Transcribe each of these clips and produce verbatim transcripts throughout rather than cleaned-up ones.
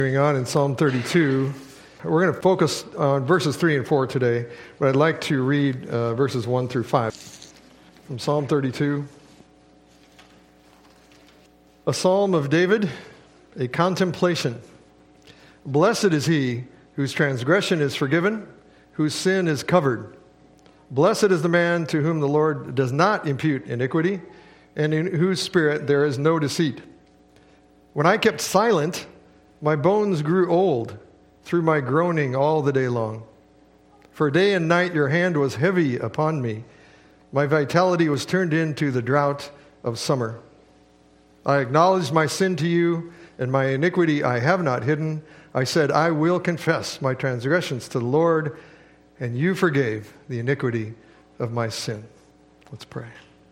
Moving on in Psalm thirty-two, we're going to focus on verses three and four today, but I'd like to read uh, verses one through five. From Psalm thirty-two, a psalm of David, a contemplation. Blessed is he whose transgression is forgiven, whose sin is covered. Blessed is the man to whom the Lord does not impute iniquity, and in whose spirit there is no deceit. When I kept silent, my bones grew old through my groaning all the day long. For day and night your hand was heavy upon me. My vitality was turned into the drought of summer. I acknowledged my sin to you, and my iniquity I have not hidden. I said, I will confess my transgressions to the Lord, and you forgave the iniquity of my sin. Let's pray.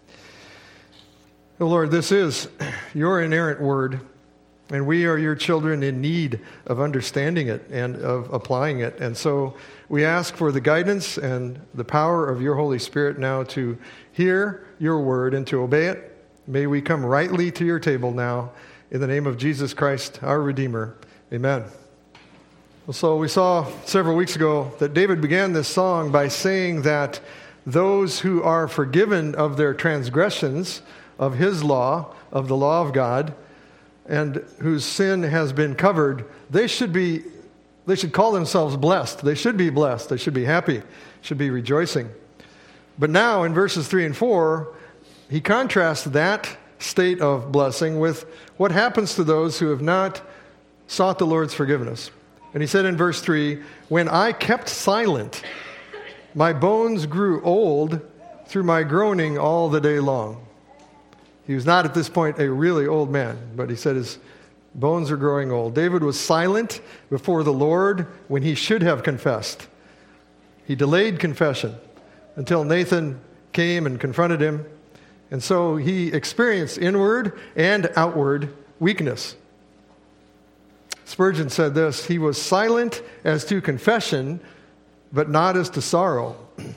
Oh Lord, this is your inerrant word, and we are your children in need of understanding it and of applying it. And so we ask for the guidance and the power of your Holy Spirit now to hear your word and to obey it. May we come rightly to your table now in the name of Jesus Christ, our Redeemer. Amen. So we saw several weeks ago that David began this song by saying that those who are forgiven of their transgressions of his law, of the law of God, and whose sin has been covered, they should be, they should call themselves blessed. They should be blessed. They should be happy, should be rejoicing. But now in verses three and four, he contrasts that state of blessing with what happens to those who have not sought the Lord's forgiveness. And he said in verse three, when I kept silent, my bones grew old through my groaning all the day long. He was not at this point a really old man, but he said his bones are growing old. David was silent before the Lord when he should have confessed. He delayed confession until Nathan came and confronted him. And so he experienced inward and outward weakness. Spurgeon said this, he was silent as to confession, but not as to sorrow.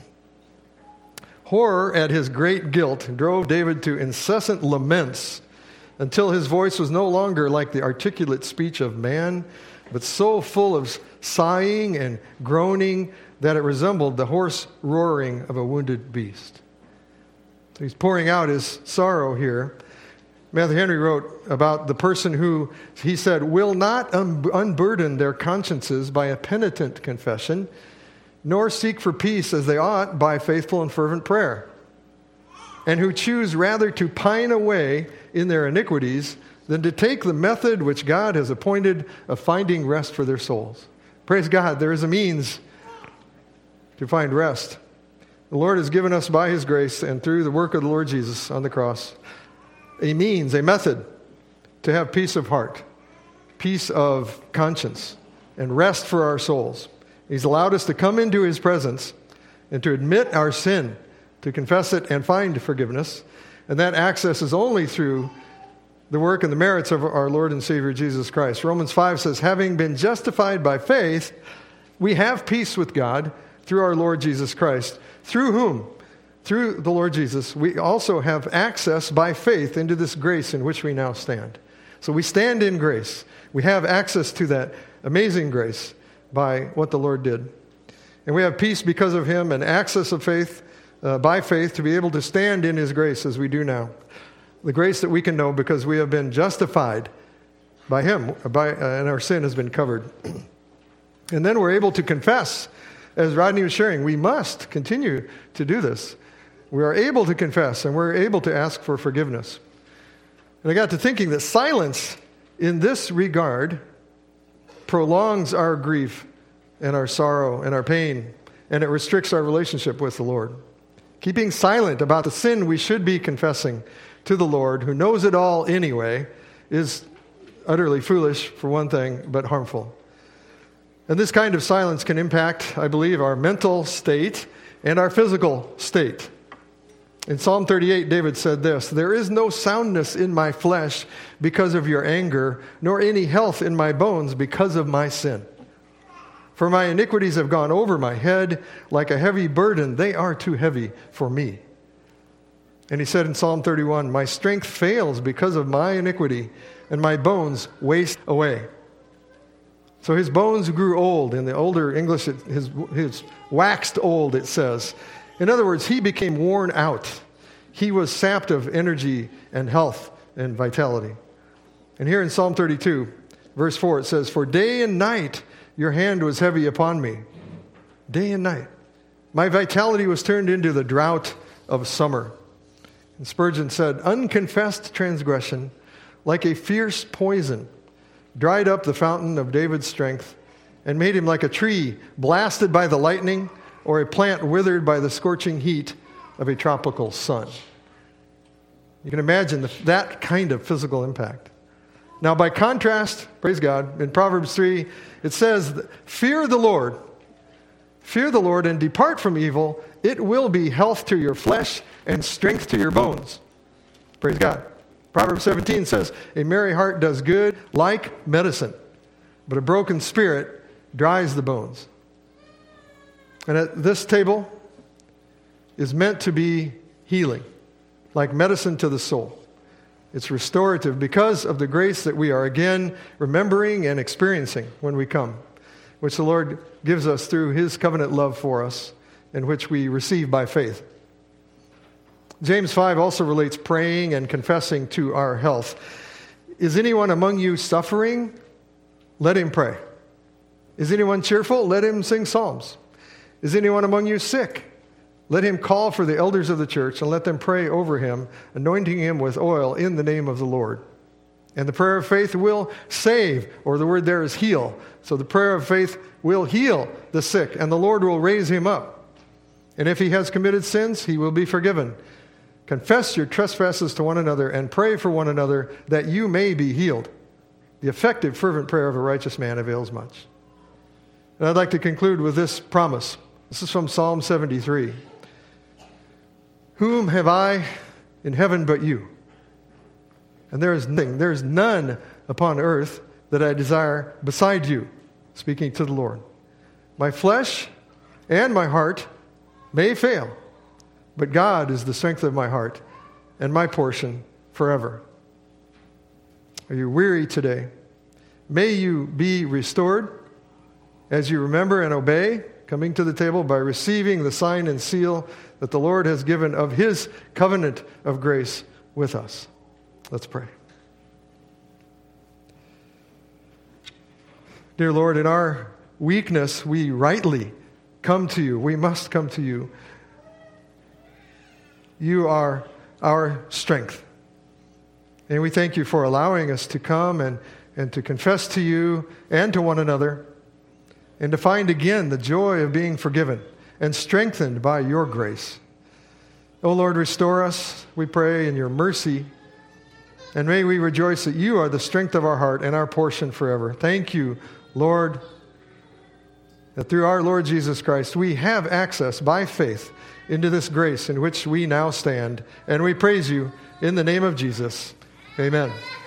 Horror at his great guilt drove David to incessant laments until his voice was no longer like the articulate speech of man, but so full of sighing and groaning that it resembled the hoarse roaring of a wounded beast. So he's pouring out his sorrow here. Matthew Henry wrote about the person who, he said, will not un- unburden their consciences by a penitent confession, nor seek for peace as they ought by faithful and fervent prayer, and who choose rather to pine away in their iniquities than to take the method which God has appointed of finding rest for their souls. Praise God, there is a means to find rest. The Lord has given us by his grace and through the work of the Lord Jesus on the cross a means, a method to have peace of heart, peace of conscience, and rest for our souls. He's allowed us to come into his presence and to admit our sin, to confess it and find forgiveness. And that access is only through the work and the merits of our Lord and Savior Jesus Christ. Romans five says, having been justified by faith, we have peace with God through our Lord Jesus Christ, through whom, through the Lord Jesus, we also have access by faith into this grace in which we now stand. So we stand in grace. We have access to that amazing grace by what the Lord did. And we have peace because of him and access of faith, uh, by faith, to be able to stand in his grace as we do now. The grace that we can know because we have been justified by him, by, uh, and our sin has been covered. And then we're able to confess, as Rodney was sharing, we must continue to do this. We are able to confess and we're able to ask for forgiveness. And I got to thinking that silence in this regard prolongs our grief and our sorrow and our pain, and it restricts our relationship with the Lord. Keeping silent about the sin we should be confessing to the Lord, who knows it all anyway, is utterly foolish, for one thing, but harmful. And this kind of silence can impact, I believe, our mental state and our physical state. In Psalm thirty-eight, David said this, there is no soundness in my flesh because of your anger, nor any health in my bones because of my sin. For my iniquities have gone over my head like a heavy burden. They are too heavy for me. And he said in Psalm thirty-one, my strength fails because of my iniquity, and my bones waste away. So his bones grew old. In the older English, it, his, his waxed old, it says. In other words, he became worn out. He was sapped of energy and health and vitality. And here in Psalm thirty-two, verse four, it says, "For day and night your hand was heavy upon me." Day and night. "My vitality was turned into the drought of summer." And Spurgeon said, "Unconfessed transgression, like a fierce poison, dried up the fountain of David's strength and made him like a tree blasted by the lightning or a plant withered by the scorching heat of a tropical sun." You can imagine the, that kind of physical impact. Now, by contrast, praise God, in Proverbs three, it says, "Fear the Lord, fear the Lord and depart from evil. It will be health to your flesh and strength to your bones." Praise God. Proverbs seventeen says, "A merry heart does good like medicine, but a broken spirit dries the bones." And at this table is meant to be healing, like medicine to the soul. It's restorative because of the grace that we are again remembering and experiencing when we come, which the Lord gives us through his covenant love for us, and which we receive by faith. James five also relates praying and confessing to our health. "Is anyone among you suffering? Let him pray. Is anyone cheerful? Let him sing psalms. Is anyone among you sick? Let him call for the elders of the church and let them pray over him, anointing him with oil in the name of the Lord. And the prayer of faith will save," or the word there is heal. So the prayer of faith will heal the sick, and the Lord will raise him up. And if he has committed sins, he will be forgiven. Confess your trespasses to one another and pray for one another that you may be healed. The effective, fervent prayer of a righteous man avails much. And I'd like to conclude with this promise. This is from Psalm seventy-three. "Whom have I in heaven but you? And there is nothing, there is none upon earth that I desire beside you," speaking to the Lord. "My flesh and my heart may fail, but God is the strength of my heart and my portion forever." Are you weary today? May you be restored as you remember and obey, coming to the table by receiving the sign and seal that the Lord has given of his covenant of grace with us. Let's pray. Dear Lord, in our weakness, we rightly come to you. We must come to you. You are our strength. And we thank you for allowing us to come and, and to confess to you and to one another, and to find again the joy of being forgiven and strengthened by your grace. Oh Lord, restore us, we pray, in your mercy. And may we rejoice that you are the strength of our heart and our portion forever. Thank you, Lord, that through our Lord Jesus Christ, we have access by faith into this grace in which we now stand. And we praise you in the name of Jesus. Amen.